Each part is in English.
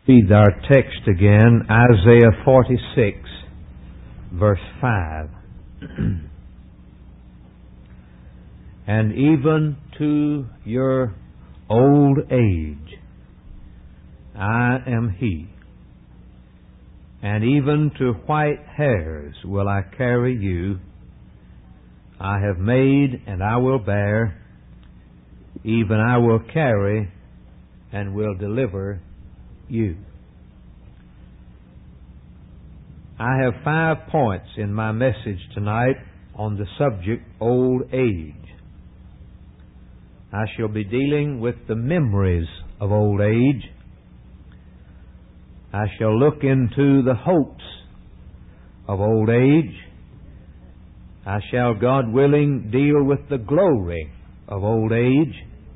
Read our text again, Isaiah 46, verse 5. And even to your old age I am He, and even to white hairs will I carry you. I have made and I will bear, even I will carry and will deliver you. I have 5 points in my message tonight on the subject old age. I shall be dealing with the memories of old age. I shall look into the hopes of old age. I shall, God willing, deal with the glory of old age.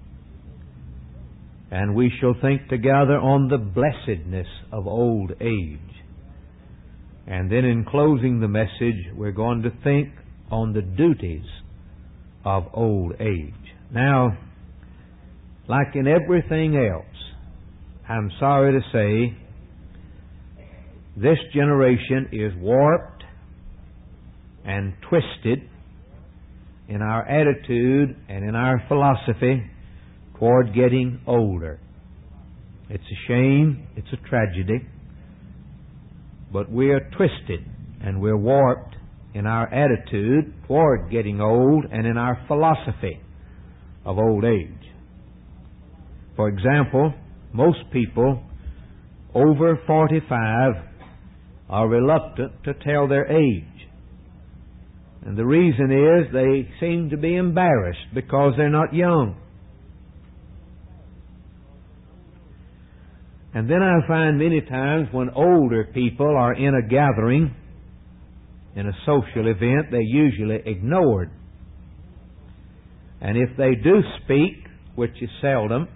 And we shall think together on the blessedness of old age. And then in closing the message, we're going to think on the duties of old age. Now, like in everything else, I'm sorry to say, this generation is warped and twisted in our attitude and in our philosophy toward getting older. It's a shame, it's a tragedy, but we are twisted and we're warped in our attitude toward getting old and in our philosophy of old age. For example, most people over 45 are reluctant to tell their age. And the reason is they seem to be embarrassed because they're not young. And then I find many times when older people are in a gathering, in a social event, they're usually ignored. And if they do speak, which is seldom,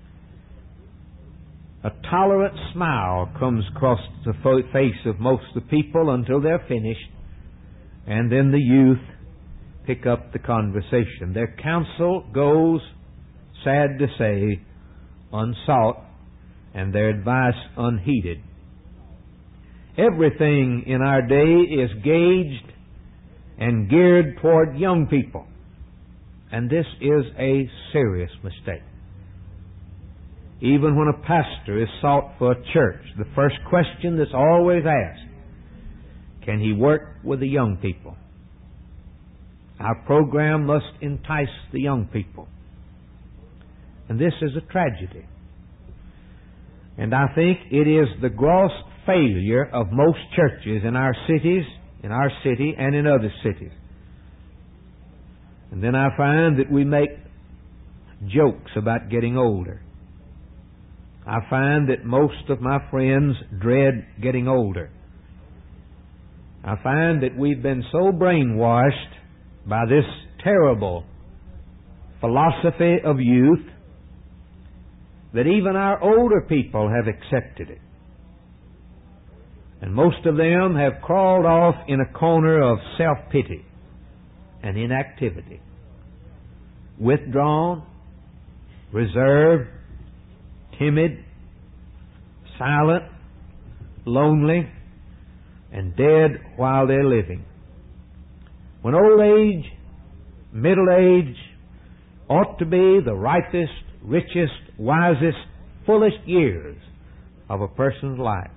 a tolerant smile comes across the face of most of the people until they're finished, and then the youth pick up the conversation. Their counsel goes, sad to say, unsought, and their advice unheeded. Everything in our day is gauged and geared toward young people, and this is a serious mistake. Even when a pastor is sought for a church, the first question that's always asked, can he work with the young people? Our program must entice the young people. And this is a tragedy. And I think it is the gross failure of most churches in our cities, in our city and in other cities. And then I find that we make jokes about getting older. I find that most of my friends dread getting older. I find that we've been so brainwashed by this terrible philosophy of youth that even our older people have accepted it. And most of them have crawled off in a corner of self-pity and inactivity. Withdrawn, reserved, timid, silent, lonely, and dead while they're living. When old age, middle age, ought to be the ripest, richest, wisest, fullest years of a person's life.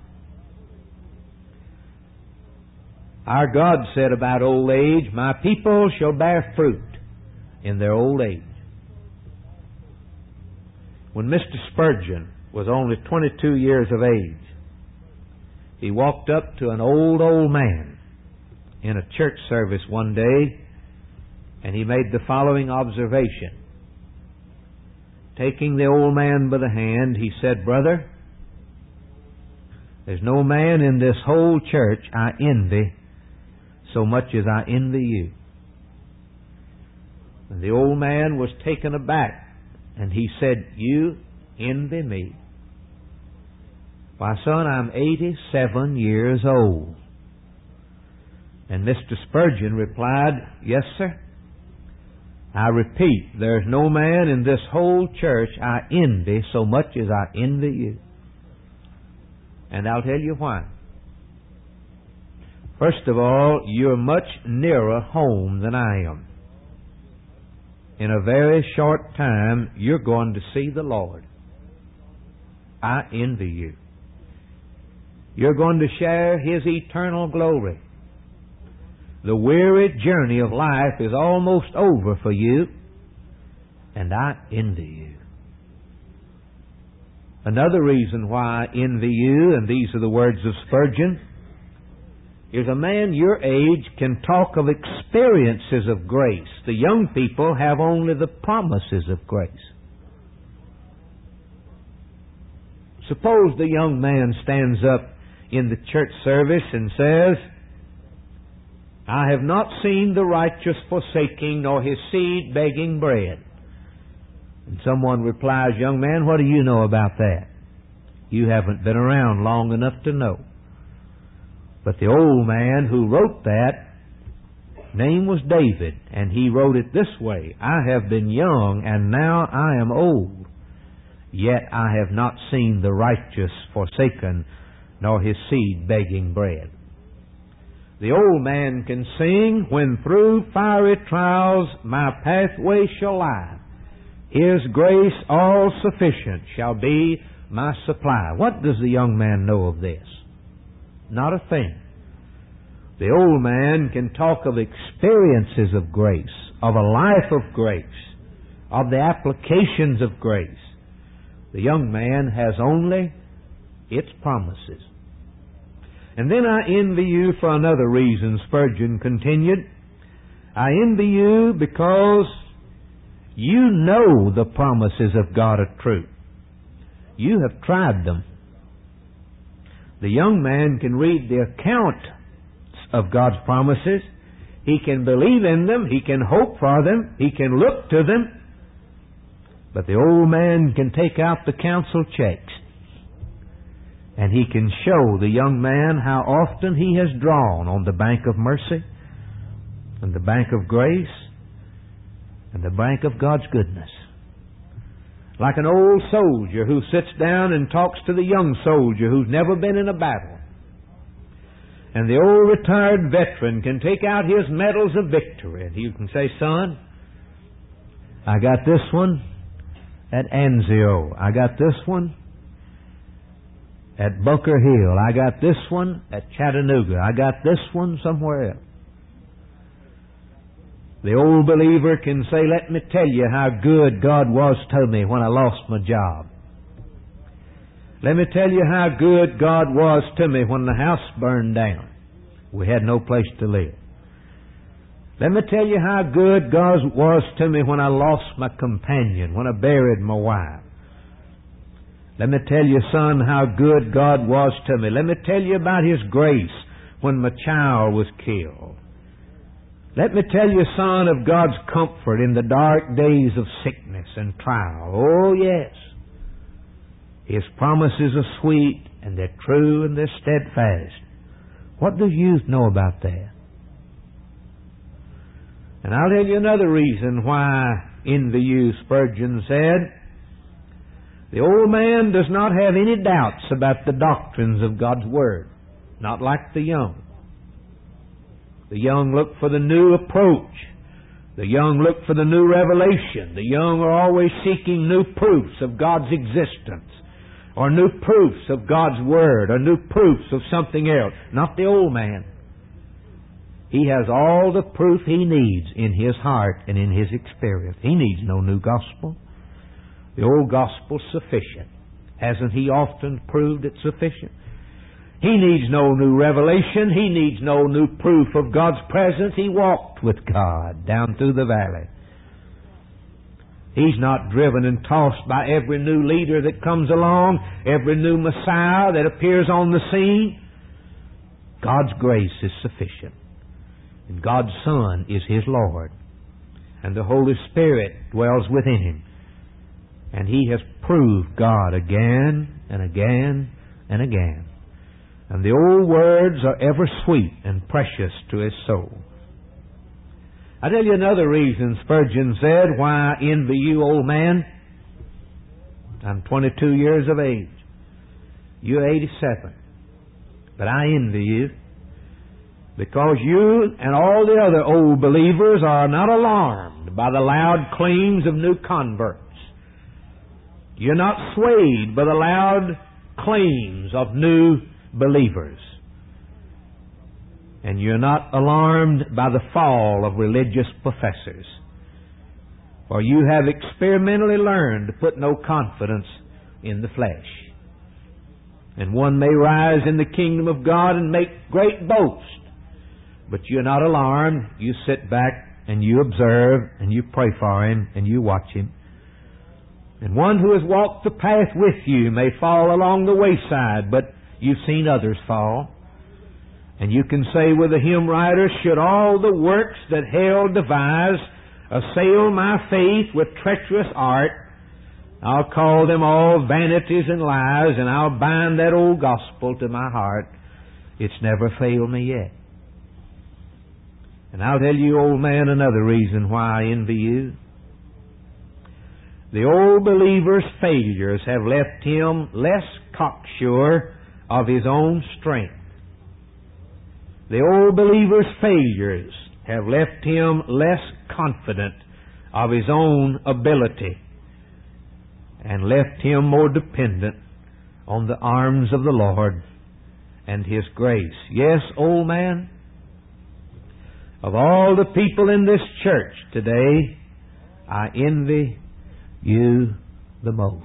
Our God said about old age, my people shall bear fruit in their old age. When Mr. Spurgeon was only 22 years of age, he walked up to an old man in a church service one day, and he made the following observation. Taking the old man by the hand, he said, "Brother, there's no man in this whole church I envy so much as I envy you." And the old man was taken aback, and he said, "You envy me? Why, son, I'm 87 years old." And Mr. Spurgeon replied, "Yes, sir. I repeat, there's no man in this whole church I envy so much as I envy you." And I'll tell you why. First of all, you're much nearer home than I am. In a very short time, you're going to see the Lord. I envy you. You're going to share His eternal glory. The weary journey of life is almost over for you, and I envy you. Another reason why I envy you, and these are the words of Spurgeon, is a man your age can talk of experiences of grace. The young people have only the promises of grace. Suppose the young man stands up in the church service and says, I have not seen the righteous forsaking, nor his seed begging bread. And someone replies, young man, what do you know about that? You haven't been around long enough to know. But the old man who wrote that name was David, and he wrote it this way, I have been young, and now I am old, yet I have not seen the righteous forsaken, nor his seed begging bread. The old man can sing, when through fiery trials my pathway shall lie, His grace all sufficient shall be my supply. What does the young man know of this? Not a thing. The old man can talk of experiences of grace, of a life of grace, of the applications of grace. The young man has only its promises. And then I envy you for another reason, Spurgeon continued. I envy you because you know the promises of God are true. You have tried them. The young man can read the account of God's promises. He can believe in them. He can hope for them. He can look to them. But the old man can take out the council checks, and he can show the young man how often he has drawn on the bank of mercy and the bank of grace and the bank of God's goodness. Like an old soldier who sits down and talks to the young soldier who's never been in a battle. And the old retired veteran can take out his medals of victory, and he can say, son, I got this one at Anzio. I got this one at Bunker Hill. I got this one at Chattanooga. I got this one somewhere else. The old believer can say, let me tell you how good God was to me when I lost my job. Let me tell you how good God was to me when the house burned down. We had no place to live. Let me tell you how good God was to me when I lost my companion, when I buried my wife. Let me tell you, son, how good God was to me. Let me tell you about His grace when my child was killed. Let me tell you, son, of God's comfort in the dark days of sickness and trial. Oh, yes. His promises are sweet, and they're true, and they're steadfast. What does youth know about that? And I'll tell you another reason why envy you, Spurgeon said. The old man does not have any doubts about the doctrines of God's Word, not like the young. The young look for the new approach. The young look for the new revelation. The young are always seeking new proofs of God's existence, or new proofs of God's Word, or new proofs of something else. Not the old man. He has all the proof he needs in his heart and in his experience. He needs no new gospel. The old gospel's sufficient. Hasn't he often proved it sufficient? He needs no new revelation. He needs no new proof of God's presence. He walked with God down through the valley. He's not driven and tossed by every new leader that comes along, every new Messiah that appears on the scene. God's grace is sufficient. And God's Son is His Lord. And the Holy Spirit dwells within Him. And He has proved God again and again and again. And the old words are ever sweet and precious to his soul. I'll tell you another reason, Spurgeon said, why I envy you, old man. I'm 22 years of age. You're 87. But I envy you, because you and all the other old believers are not alarmed by the loud claims of new converts. You're not swayed by the loud claims of new believers. And you're not alarmed by the fall of religious professors. For you have experimentally learned to put no confidence in the flesh. And one may rise in the kingdom of God and make great boast, but you're not alarmed. You sit back and you observe and you pray for him and you watch him. And one who has walked the path with you may fall along the wayside, but you've seen others fall. And you can say with the hymn writer, should all the works that hell devise assail my faith with treacherous art, I'll call them all vanities and lies, and I'll bind that old gospel to my heart. It's never failed me yet. And I'll tell you, old man, another reason why I envy you. The old believer's failures have left him less cocksure of his own strength. The old believer's failures have left him less confident of his own ability and left him more dependent on the arms of the Lord and His grace. Yes, old man, of all the people in this church today, I envy you the most.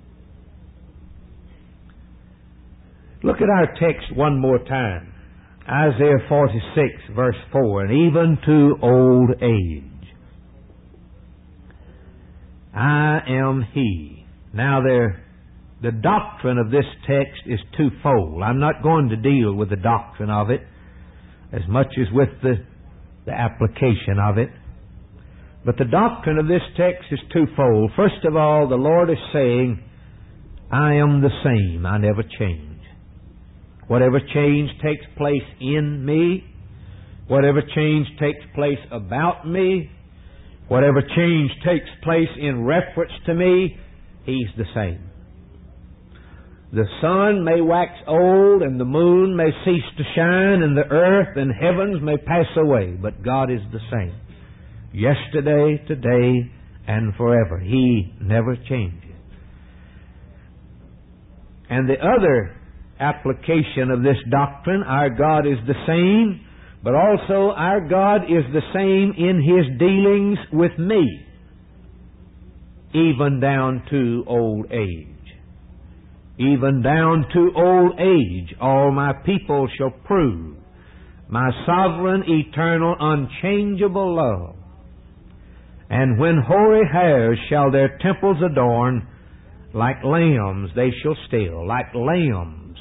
Look at our text one more time. Isaiah 46, verse 4, and even to old age, I am He. Now the doctrine of this text is twofold. I'm not going to deal with the doctrine of it as much as with the application of it. But the doctrine of this text is twofold. First of all, the Lord is saying, I am the same. I never change. Whatever change takes place in me, whatever change takes place about me, whatever change takes place in reference to me, He's the same. The sun may wax old, and the moon may cease to shine, and the earth and heavens may pass away, but God is the same. Yesterday, today, and forever. He never changes. And the other application of this doctrine, our God is the same, but also our God is the same in His dealings with me, even down to old age. Even down to old age, all my people shall prove my sovereign, eternal, unchangeable love. And when hoary hairs shall their temples adorn, like lambs they shall still, like lambs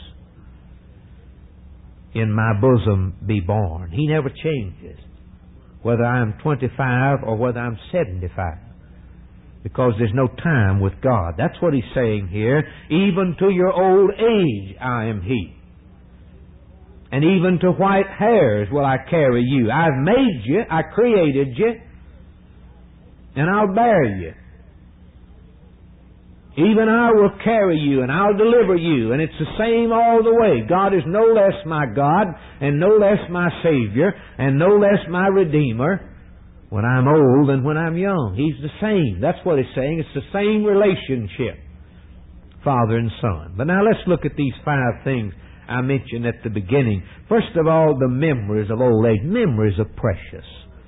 in my bosom be born. He never changes, whether I'm 25 or whether I'm 75. Because there's no time with God. That's what He's saying here. Even to your old age I am He. And even to white hairs will I carry you. I've made you, I created you, and I'll bear you. Even I will carry you, and I'll deliver you. And it's the same all the way. God is no less my God, and no less my Savior, and no less my Redeemer when I'm old than when I'm young. He's the same. That's what He's saying. It's the same relationship, Father and Son. But now let's look at these 5 things I mentioned at the beginning. First of all, the memories of old age. Memories are precious.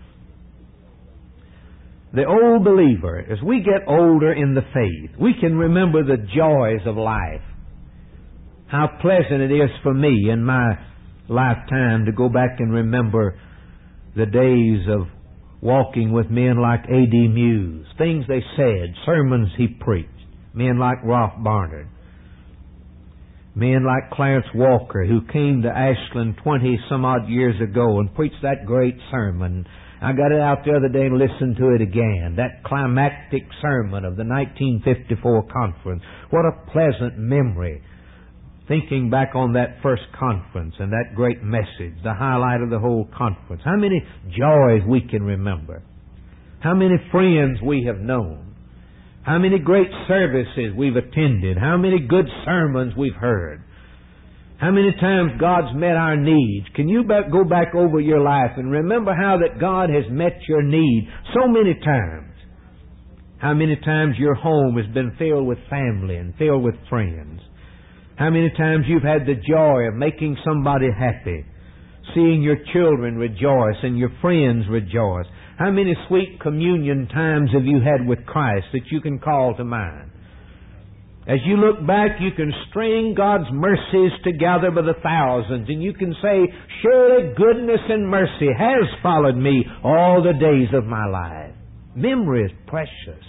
The old believer, as we get older in the faith, we can remember the joys of life. How pleasant it is for me in my lifetime to go back and remember the days of walking with men like A.D. Muse, things they said, sermons he preached, men like Ralph Barnard, men like Clarence Walker, who came to Ashland 20-some-odd years ago and preached that great sermon. I got it out the other day and listened to it again, that climactic sermon of the 1954 conference. What a pleasant memory, thinking back on that first conference and that great message, the highlight of the whole conference. How many joys we can remember. How many friends we have known. How many great services we've attended. How many good sermons we've heard. How many times God's met our needs? Can you go back over your life and remember how that God has met your need so many times? How many times your home has been filled with family and filled with friends? How many times you've had the joy of making somebody happy, seeing your children rejoice and your friends rejoice? How many sweet communion times have you had with Christ that you can call to mind? As you look back, you can string God's mercies together by the thousands, and you can say, surely goodness and mercy has followed me all the days of my life. Memory is precious.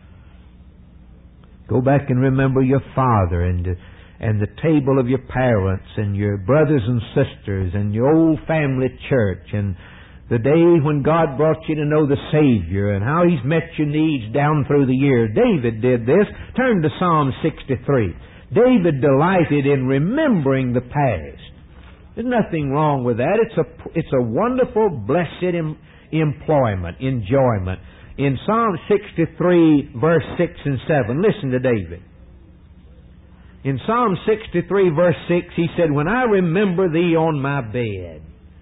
Go back and remember your father and the table of your parents and your brothers and sisters and your old family church and the day when God brought you to know the Savior and how He's met your needs down through the years. David did this. Turn to Psalm 63. David delighted in remembering the past. There's nothing wrong with that. It's a wonderful, blessed enjoyment. In Psalm 63, verse 6 and 7, listen to David. In Psalm 63, verse 6, he said, when I remember Thee on my bed,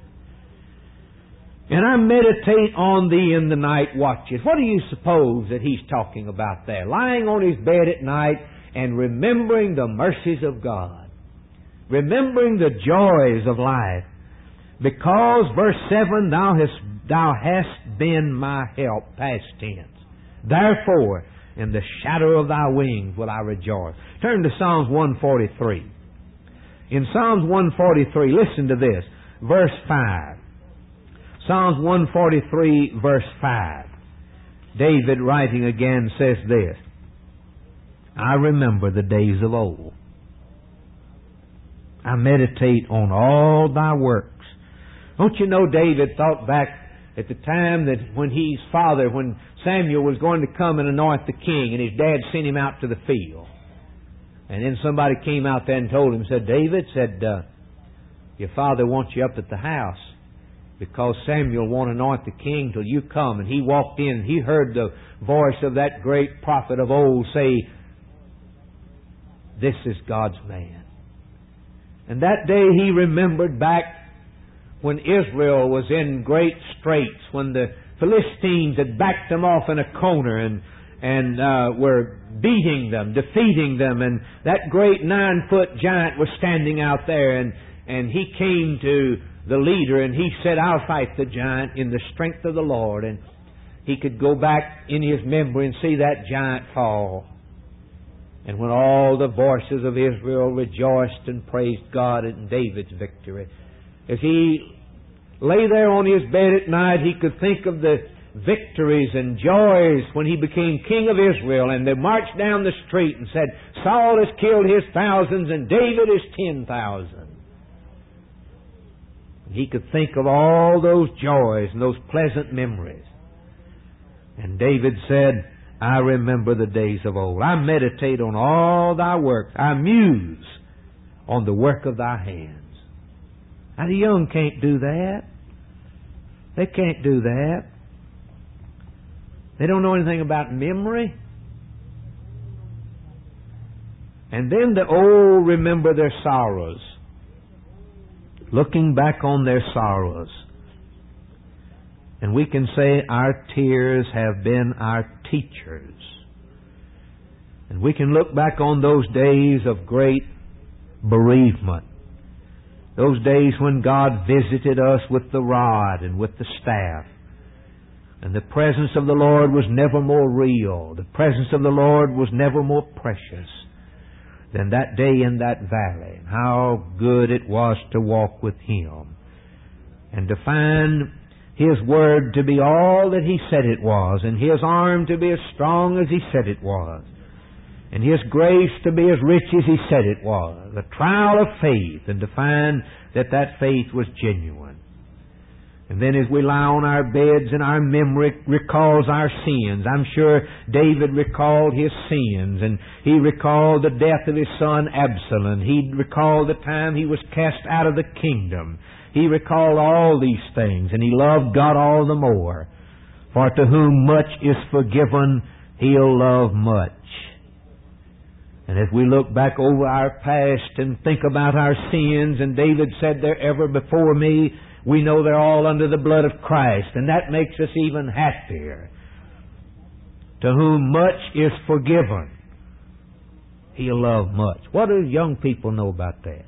and I meditate on Thee in the night watches. What do you suppose that he's talking about there? Lying on his bed at night and remembering the mercies of God. Remembering the joys of life. Because, verse 7, Thou hast been my help, past tense. Therefore, in the shadow of Thy wings will I rejoice. Turn to Psalms 143. In Psalms 143, listen to this. Verse 5. Psalms 143, verse 5. David, writing again, says this, I remember the days of old. I meditate on all Thy works. Don't you know David thought back at the time that when Samuel was going to come and anoint the king, and his dad sent him out to the field. And then somebody came out there and told him, David, your father wants you up at the house, because Samuel won't anoint the king till you come. And he walked in, he heard the voice of that great prophet of old say, this is God's man. And that day he remembered back when Israel was in great straits, when the Philistines had backed them off in a corner and were beating them, defeating them, and that great 9-foot giant was standing out there, and he came to the leader, and he said, I'll fight the giant in the strength of the Lord. And he could go back in his memory and see that giant fall. And when all the voices of Israel rejoiced and praised God in David's victory, as he lay there on his bed at night, he could think of the victories and joys when he became king of Israel, and they marched down the street and said, Saul has killed his thousands and David his 10,000. He could think of all those joys and those pleasant memories. And David said, I remember the days of old. I meditate on all Thy works. I muse on the work of Thy hands. Now, the young can't do that. They can't do that. They don't know anything about memory. And then the old remember their sorrows, looking back on their sorrows. And we can say our tears have been our teachers. And we can look back on those days of great bereavement. Those days when God visited us with the rod and with the staff. And the presence of the Lord was never more real. The presence of the Lord was never more precious than that day in that valley. How good it was to walk with Him. And to find His Word to be all that He said it was, and His arm to be as strong as He said it was, and His grace to be as rich as He said it was. A trial of faith, and to find that that faith was genuine. And then as we lie on our beds and our memory recalls our sins. I'm sure David recalled his sins, and he recalled the death of his son Absalom. He recalled the time he was cast out of the kingdom. He recalled all these things, and he loved God all the more. For to whom much is forgiven, he'll love much. And if we look back over our past and think about our sins, and David said, "They're ever before me," we know they're all under the blood of Christ, and that makes us even happier. To whom much is forgiven, He'll love much. What do young people know about that?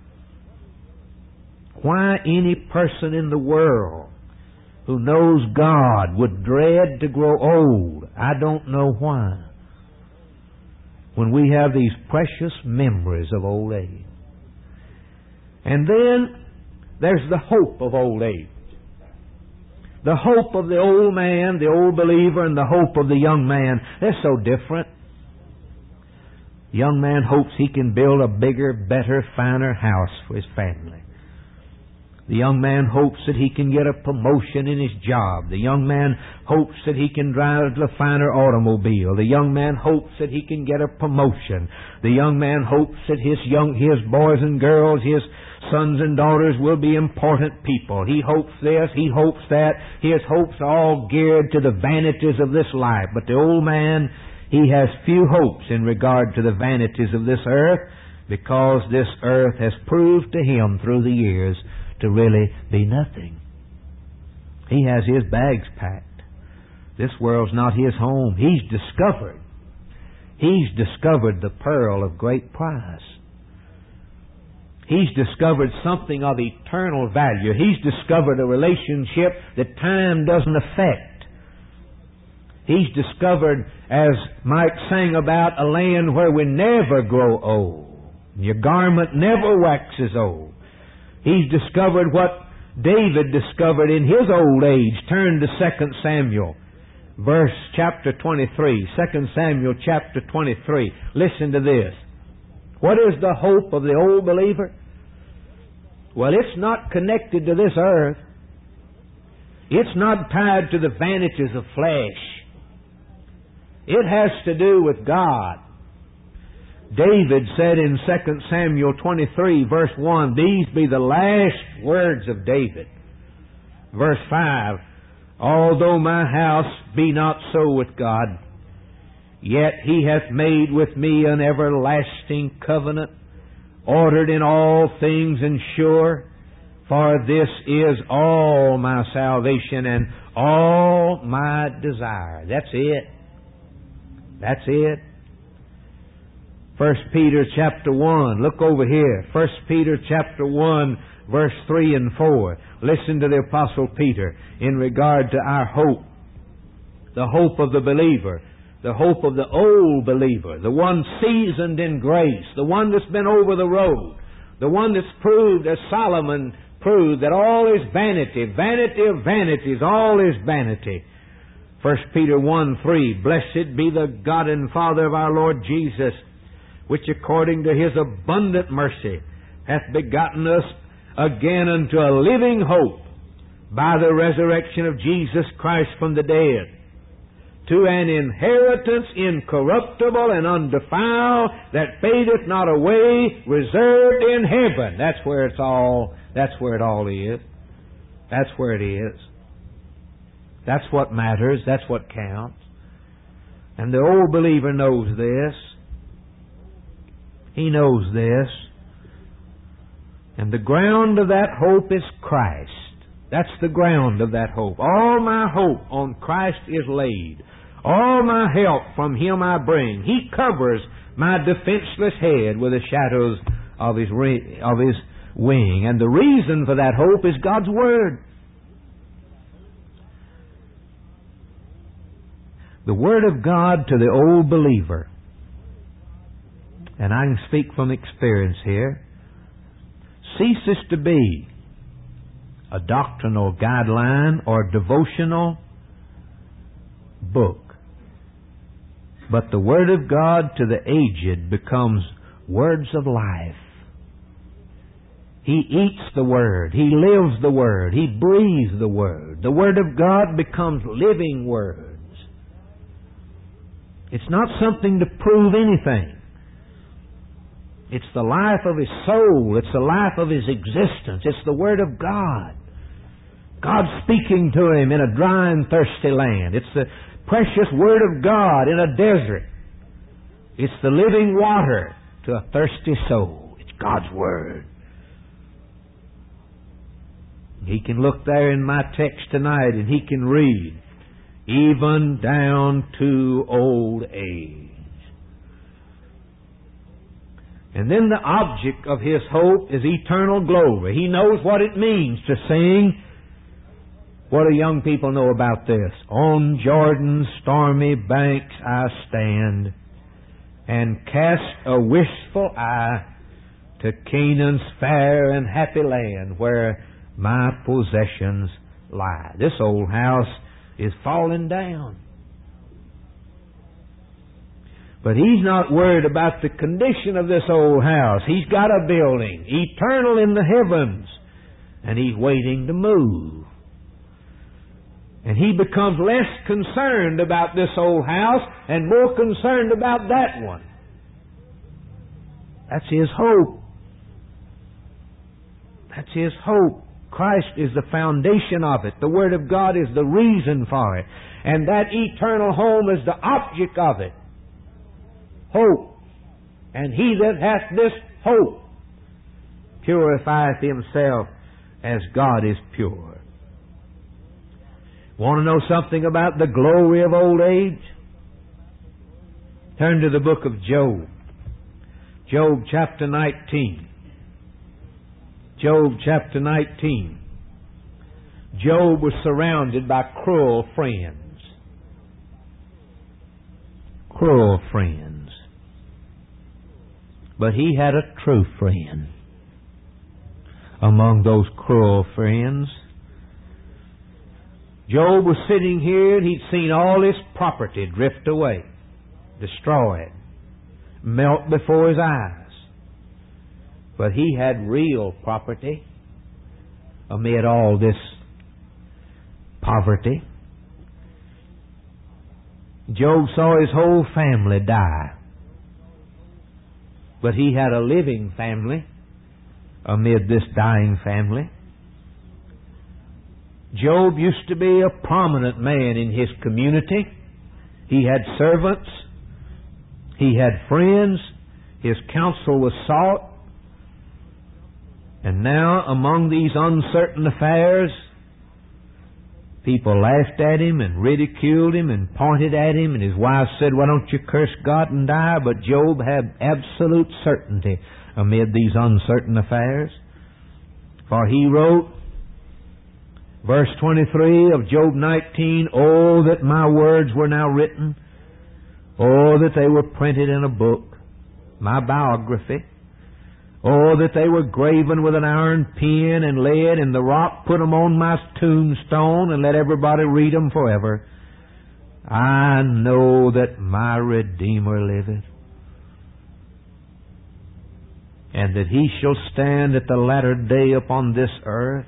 Why any person in the world who knows God would dread to grow old, I don't know why. When we have these precious memories of old age. And then there's the hope of old age. The hope of the old man, the old believer, and the hope of the young man, they're so different. The young man hopes he can build a bigger, better, finer house for his family. The young man hopes that he can get a promotion in his job. The young man hopes that he can drive a finer automobile. The young man hopes that he can get a promotion. The young man hopes that his boys and girls, his sons and daughters will be important people. He hopes this, he hopes that. His hopes are all geared to the vanities of this life. But the old man, he has few hopes in regard to the vanities of this earth, because this earth has proved to him through the years to really be nothing. He has his bags packed. This world's not his home. He's discovered the pearl of great price. He's discovered something of eternal value. He's discovered a relationship that time doesn't affect. He's discovered, as Mike sang about, a land where we never grow old. Your garment never waxes old. He's discovered what David discovered in his old age. Turn to 2 Samuel, chapter 23. 2 Samuel chapter 23. Listen to this. What is the hope of the old believer? Well, it's not connected to this earth. It's not tied to the vanities of flesh. It has to do with God. David said in 2 Samuel 23, verse 1, these be the last words of David. Verse 5, although my house be not so with God, yet He hath made with me an everlasting covenant, ordered in all things and sure, for this is all my salvation and all my desire. That's it. That's it. 1 Peter chapter 1. Look over here. 1 Peter chapter 1, verse 3 and 4. Listen to the Apostle Peter in regard to our hope. The hope of the believer. The hope of the old believer. The one seasoned in grace. The one that's been over the road. The one that's proved, as Solomon proved, that all is vanity. Vanity of vanities. All is vanity. 1 Peter 1:3. Blessed be the God and Father of our Lord Jesus, which according to His abundant mercy hath begotten us again unto a living hope by the resurrection of Jesus Christ from the dead, to an inheritance incorruptible and undefiled, that fadeth not away, reserved in heaven. That's where it all is. That's where it is. That's what matters. That's what counts. And the old believer knows this. He knows this. And the ground of that hope is Christ. That's the ground of that hope. All my hope on Christ is laid. All my help from Him I bring. He covers my defenseless head with the shadows of His wing. And the reason for that hope is God's Word. The Word of God to the old believer, and I can speak from experience here, ceases to be a doctrinal guideline or devotional book. But the Word of God to the aged becomes words of life. He eats the Word. He lives the Word. He breathes the Word. The Word of God becomes living words. It's not something to prove anything. It's the life of his soul. It's the life of his existence. It's the Word of God. God speaking to him in a dry and thirsty land. It's the precious Word of God in a desert. It's the living water to a thirsty soul. It's God's Word. He can look there in my text tonight and he can read, even down to old age. And then the object of his hope is eternal glory. He knows what it means to sing. What do young people know about this? On Jordan's stormy banks I stand and cast a wistful eye to Canaan's fair and happy land where my possessions lie. This old house is falling down. But he's not worried about the condition of this old house. He's got a building, eternal in the heavens, and he's waiting to move. And he becomes less concerned about this old house and more concerned about that one. That's his hope. That's his hope. Christ is the foundation of it. The Word of God is the reason for it. And that eternal home is the object of it. Hope. And he that hath this hope purifieth himself as God is pure. Want to know something about the glory of old age? Turn to the book of Job. Job chapter 19. Job chapter 19. Job was surrounded by cruel friends. Cruel friends. But he had a true friend among those cruel friends. Job was sitting here and he'd seen all his property drift away, destroyed, melt before his eyes. But he had real property amid all this poverty. Job saw his whole family die. But he had a living family amid this dying family. Job used to be a prominent man in his community. He had servants. He had friends. His counsel was sought. And now, among these uncertain affairs, people laughed at him and ridiculed him and pointed at him, and his wife said, "Why don't you curse God and die?" But Job had absolute certainty amid these uncertain affairs. For he wrote, verse 23 of Job 19, "Oh, that my words were now written. Oh, that they were printed in a book, my biography. Oh, that they were graven with an iron pen and lead, and the rock put them on my tombstone, and let everybody read them forever. I know that my Redeemer liveth, and that he shall stand at the latter day upon this earth.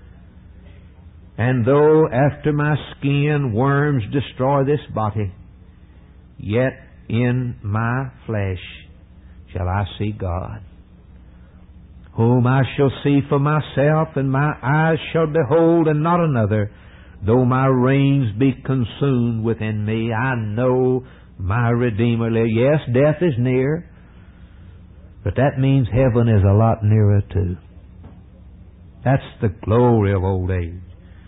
And though after my skin worms destroy this body, yet in my flesh shall I see God, whom I shall see for myself, and my eyes shall behold, and not another. Though my reins be consumed within me, I know my Redeemer lives." Yes, death is near, but that means heaven is a lot nearer too. That's the glory of old age.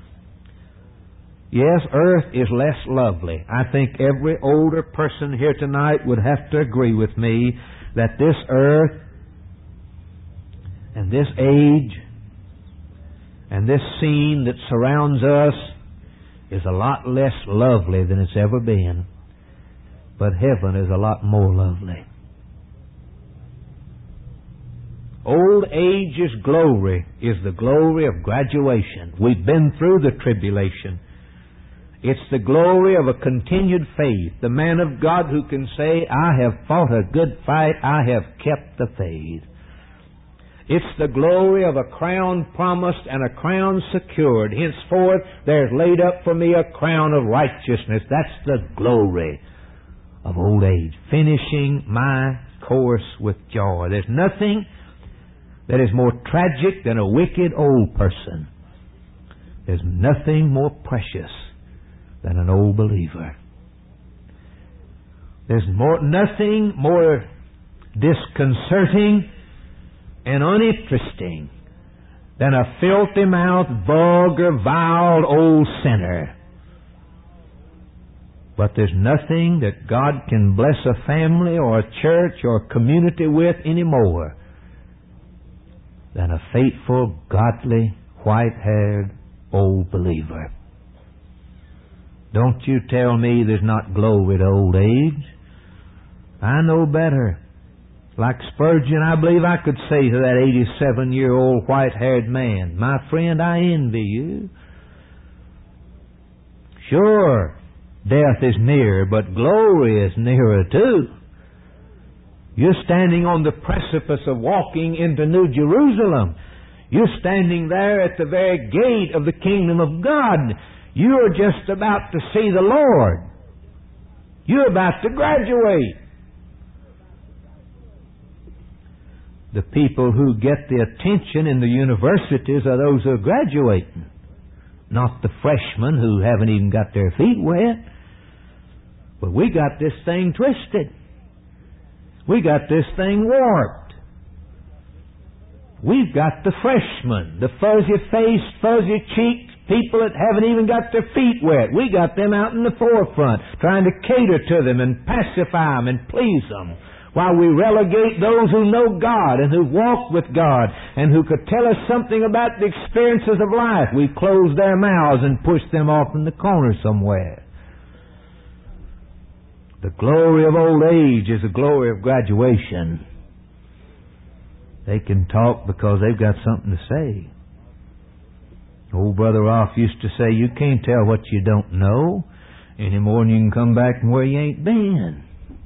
Yes, earth is less lovely. I think every older person here tonight would have to agree with me that this earth and this age and this scene that surrounds us is a lot less lovely than it's ever been. But heaven is a lot more lovely. Old age's glory is the glory of graduation. We've been through the tribulation. It's the glory of a continued faith. The man of God who can say, "I have fought a good fight, I have kept the faith." It's the glory of a crown promised and a crown secured. Henceforth there's laid up for me a crown of righteousness. That's the glory of old age. Finishing my course with joy. There's nothing that is more tragic than a wicked old person. There's nothing more precious than an old believer. There's nothing more disconcerting and uninteresting than a filthy-mouthed, vulgar, vile old sinner. But there's nothing that God can bless a family or a church or a community with any more than a faithful, godly, white-haired old believer. Don't you tell me there's not glory to old age. I know better. Like Spurgeon, I believe I could say to that 87-year-old white-haired man, my friend, I envy you. Sure, death is near, but glory is nearer too. You're standing on the precipice of walking into New Jerusalem. You're standing there at the very gate of the kingdom of God. You're just about to see the Lord. You're about to graduate. The people who get the attention in the universities are those who are graduating, not the freshmen who haven't even got their feet wet. But we got this thing twisted. We got this thing warped. We've got the freshmen, the fuzzy-faced, fuzzy-cheeked people that haven't even got their feet wet. We got them out in the forefront, trying to cater to them and pacify them and please them, while we relegate those who know God and who walk with God and who could tell us something about the experiences of life. We close their mouths and push them off in the corner somewhere. The glory of old age is the glory of graduation. They can talk because they've got something to say. Old Brother Rolfe used to say, you can't tell what you don't know any more than you can come back from where you ain't been.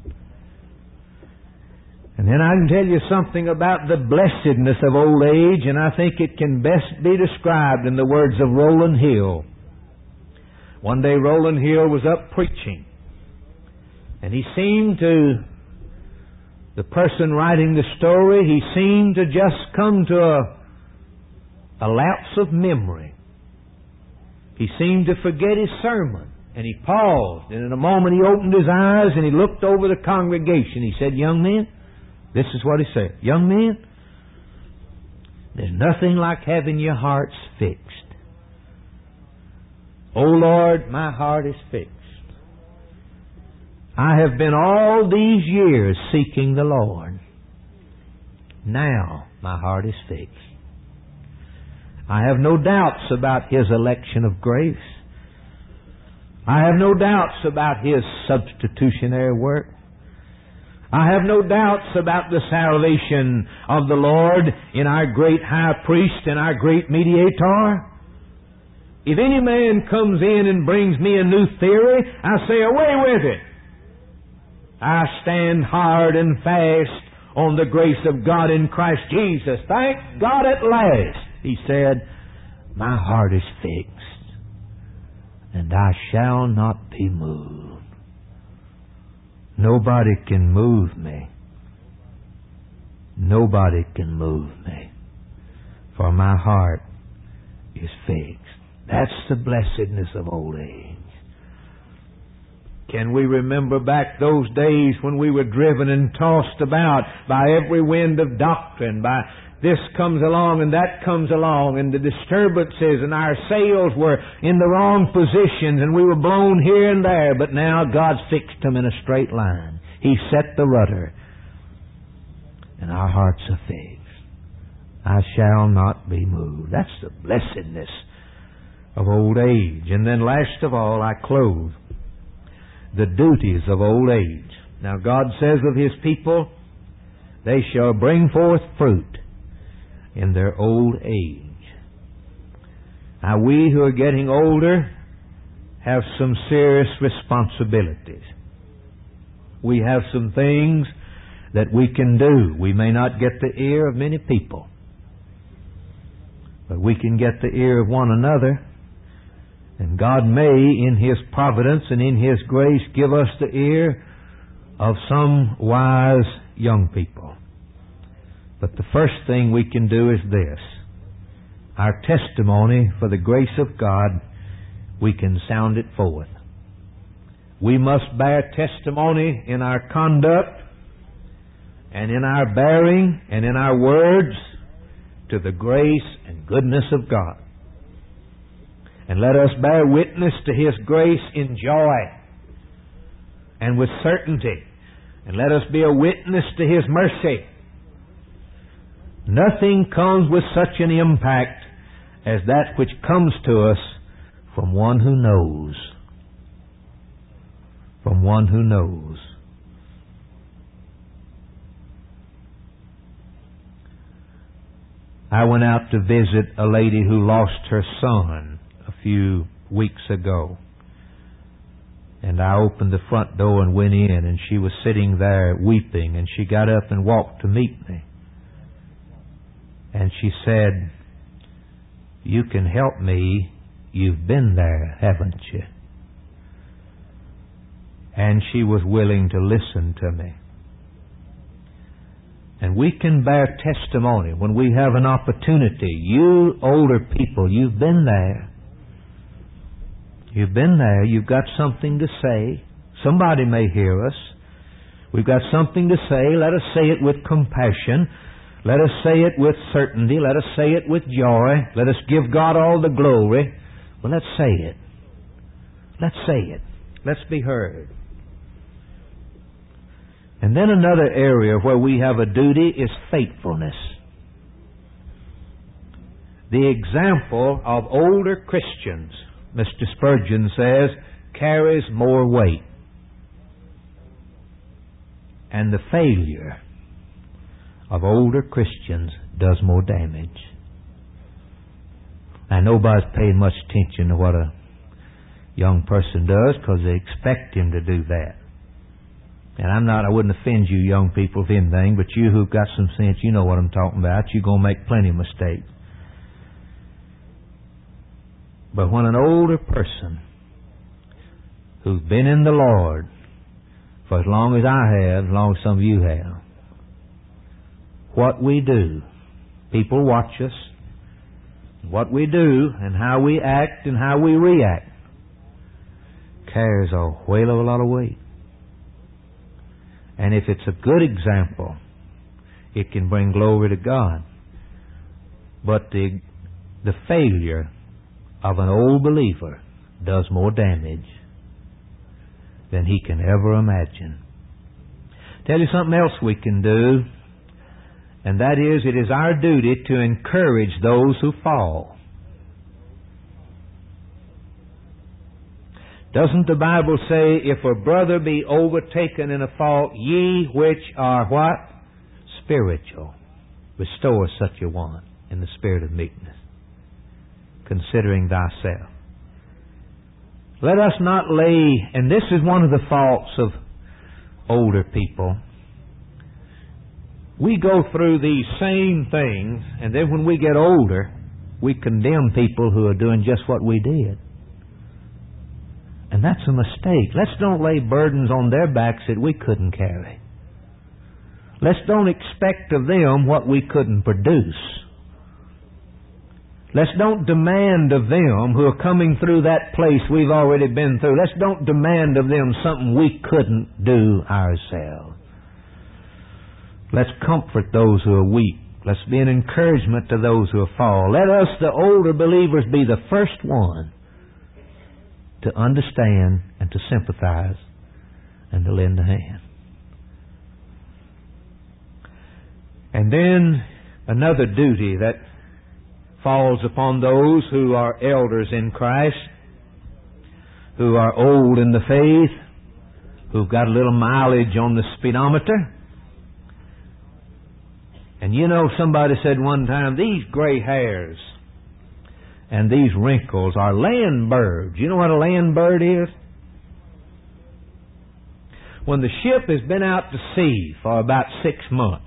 And then I can tell you something about the blessedness of old age, and I think it can best be described in the words of Rowland Hill. One day Rowland Hill was up preaching, and he seemed to, the person writing the story, he seemed to just come to a lapse of memory. He seemed to forget his sermon, and he paused, and in a moment he opened his eyes and he looked over the congregation. He said, young men, this is what he said, young men, there's nothing like having your hearts fixed. Oh Lord, my heart is fixed. I have been all these years seeking the Lord. Now my heart is fixed. I have no doubts about His election of grace. I have no doubts about His substitutionary work. I have no doubts about the salvation of the Lord in our great high priest and our great mediator. If any man comes in and brings me a new theory, I say, away with it. I stand hard and fast on the grace of God in Christ Jesus. Thank God at last. He said, my heart is fixed, and I shall not be moved. Nobody can move me. Nobody can move me, for my heart is fixed. That's the blessedness of old age. Can we remember back those days when we were driven and tossed about by every wind of doctrine, by this comes along and that comes along, and the disturbances, and our sails were in the wrong positions, and we were blown here and there, but now God's fixed them in a straight line. He set the rudder, and our hearts are fixed. I shall not be moved. That's the blessedness of old age. And then last of all, I close the duties of old age. Now God says of His people, they shall bring forth fruit in their old age. Now we who are getting older have some serious responsibilities. We have some things that we can do. We may not get the ear of many people, but we can get the ear of one another. And God may, in His providence and in His grace, give us the ear of some wise young people. But the first thing we can do is this. Our testimony for the grace of God, we can sound it forth. We must bear testimony in our conduct and in our bearing and in our words to the grace and goodness of God. And let us bear witness to His grace in joy and with certainty. And let us be a witness to His mercy. Nothing comes with such an impact as that which comes to us from one who knows. From one who knows. I went out to visit a lady who lost her son a few weeks ago. And I opened the front door and went in, and she was sitting there weeping, and she got up and walked to meet me. And she said, "You can help me. You've been there, haven't you?" And she was willing to listen to me. And we can bear testimony when we have an opportunity. You older people, you've been there. You've been there. You've got something to say. Somebody may hear us. We've got something to say. Let us say it with compassion. Let us say it with certainty. Let us say it with joy. Let us give God all the glory. Well, let's say it. Let's say it. Let's be heard. And then another area where we have a duty is faithfulness. The example of older Christians, Mr. Spurgeon says, carries more weight. And the failure of older Christians does more damage. Now, nobody's paying much attention to what a young person does because they expect him to do that. And I wouldn't offend you young people with anything, but you who've got some sense, you know what I'm talking about. You're going to make plenty of mistakes. But when an older person who's been in the Lord for as long as I have, as long as some of you have, what we do, people watch us, what we do and how we act and how we react carries a whale of a lot of weight. And if it's a good example, it can bring glory to God. But the failure of an old believer does more damage than he can ever imagine. Tell you something else we can do, and that is, it is our duty to encourage those who fall. Doesn't the Bible say, if a brother be overtaken in a fault, ye which are what? Spiritual, restore such a one in the spirit of meekness, considering thyself. Let us not lay, and this is one of the faults of older people. We go through these same things, and then when we get older, we condemn people who are doing just what we did. And that's a mistake. Let's don't lay burdens on their backs that we couldn't carry. Let's don't expect of them what we couldn't produce. Let's don't demand of them who are coming through that place we've already been through. Let's don't demand of them something we couldn't do ourselves. Let's comfort those who are weak. Let's be an encouragement to those who have fallen. Let us, the older believers, be the first one to understand and to sympathize and to lend a hand. And then another duty that falls upon those who are elders in Christ, who are old in the faith, who've got a little mileage on the speedometer. And you know, somebody said one time, these gray hairs and these wrinkles are land birds. You know what a land bird is? When the ship has been out to sea for about 6 months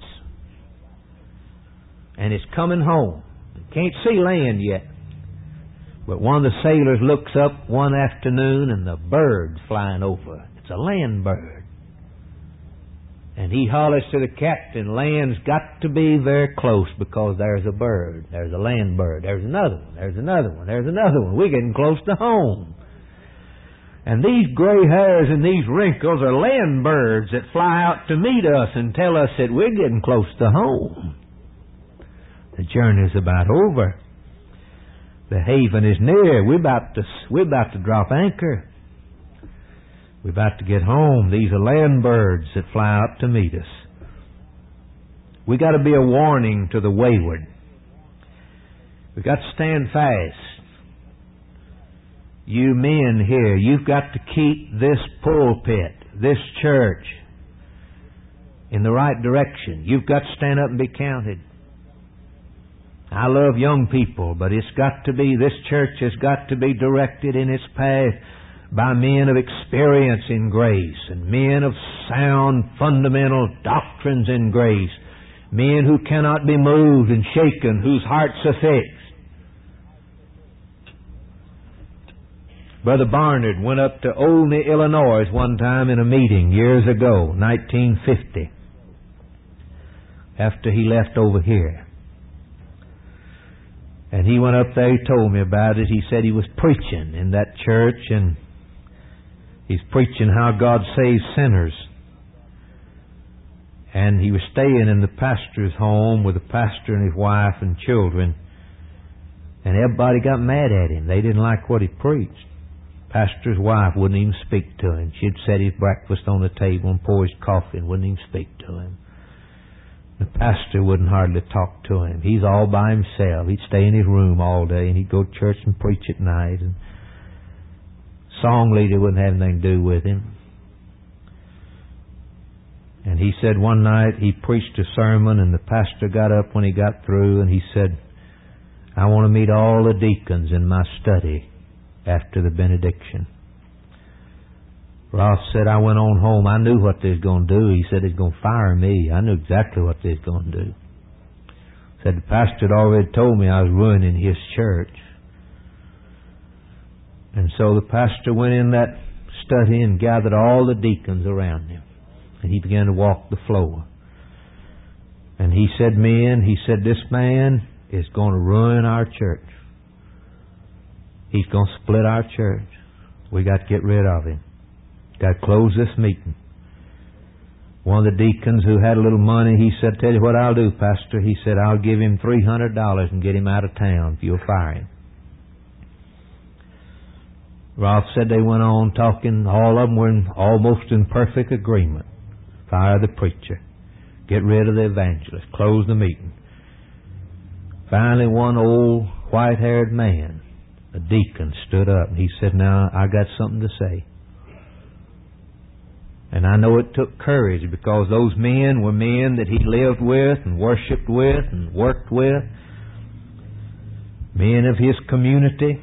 and it's coming home, it can't see land yet, but one of the sailors looks up one afternoon and the bird's flying over. It's a land bird. And he hollers to the captain, land's got to be very close because there's a bird. There's a land bird. There's another one. There's another one. There's another one. We're getting close to home. And these gray hairs and these wrinkles are land birds that fly out to meet us and tell us that we're getting close to home. The journey's about over. The haven is near. We're about to drop anchor. We're about to get home. These are land birds that fly out to meet us. We got to be a warning to the wayward. We got to stand fast. You men here, you've got to keep this pulpit, this church, in the right direction. You've got to stand up and be counted. I love young people, but this church has got to be directed in its path by men of experience in grace and men of sound fundamental doctrines in grace, men who cannot be moved and shaken, whose hearts are fixed. Brother Barnard went up to Olney, Illinois one time in a meeting years ago, 1950, after he left over here. And he went up there, he told me about it. He said he was preaching in that church, and he's preaching how God saves sinners. And he was staying in the pastor's home with the pastor and his wife and children. And everybody got mad at him. They didn't like what he preached. Pastor's wife wouldn't even speak to him. She'd set his breakfast on the table and pour his coffee and wouldn't even speak to him. The pastor wouldn't hardly talk to him. He's all by himself. He'd stay in his room all day, and he'd go to church and preach at night. And song leader wouldn't have anything to do with him. And he said one night he preached a sermon, and the pastor got up when he got through, and he said, "I want to meet all the deacons in my study after the benediction." Ross said, "I went on home. I knew what they was going to do." He said, "They's going to fire me. I knew exactly what they was going to do." Said, "The pastor had already told me I was ruining his church." And so the pastor went in that study and gathered all the deacons around him. And he began to walk the floor. And he said, "Men," he said, "this man is going to ruin our church. He's going to split our church. We got to get rid of him. Got to close this meeting." One of the deacons who had a little money, he said, "Tell you what I'll do, Pastor." He said, "I'll give him $300 and get him out of town if you'll fire him." Rolf said they went on talking. All of them were almost in perfect agreement. Fire the preacher. Get rid of the evangelist. Close the meeting. Finally, one old white-haired man, a deacon, stood up and he said, "Now, I got something to say." And I know it took courage, because those men were men that he lived with and worshipped with and worked with. Men of his community.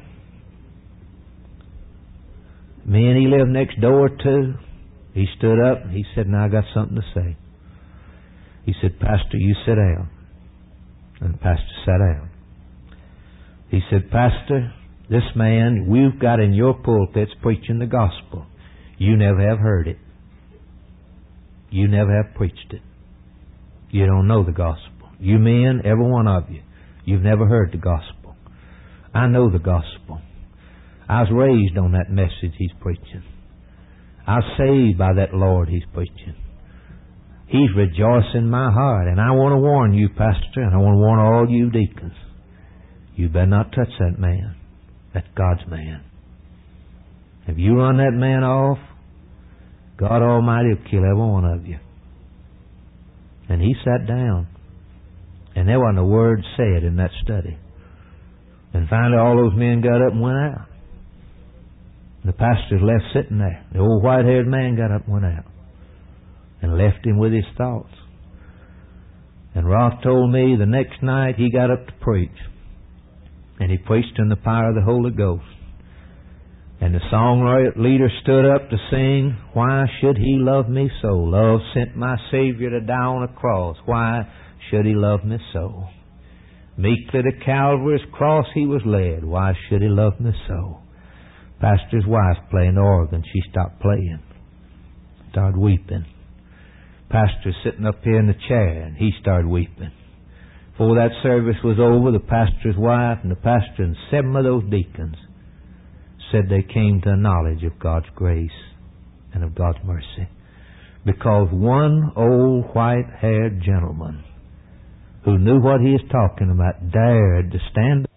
Men he lived next door to. He stood up and he said, "Now I got something to say." He said, "Pastor, you sit down." And the pastor sat down. He said, "Pastor, this man we've got in your pulpits preaching the gospel. You never have heard it. You never have preached it. You don't know the gospel. You men, every one of you, you've never heard the gospel. I know the gospel. I was raised on that message he's preaching. I was saved by that Lord he's preaching. He's rejoicing my heart. And I want to warn you, Pastor, and I want to warn all you deacons. You better not touch that man. That's God's man. If you run that man off, God Almighty will kill every one of you." And he sat down. And there wasn't a word said in that study. And finally all those men got up and went out. The pastor's left sitting there. The old white-haired man got up and went out. And left him with his thoughts. And Roth told me the next night he got up to preach. And he preached in the power of the Holy Ghost. And the song leader stood up to sing, "Why should he love me so? Love sent my Savior to die on a cross. Why should he love me so? Meekly to Calvary's cross he was led. Why should he love me so?" Pastor's wife playing the organ. She stopped playing. Started weeping. Pastor sitting up here in the chair, and he started weeping. Before that service was over, the pastor's wife and the pastor and 7 of those deacons said they came to a knowledge of God's grace and of God's mercy. Because one old white-haired gentleman who knew what he was talking about dared to stand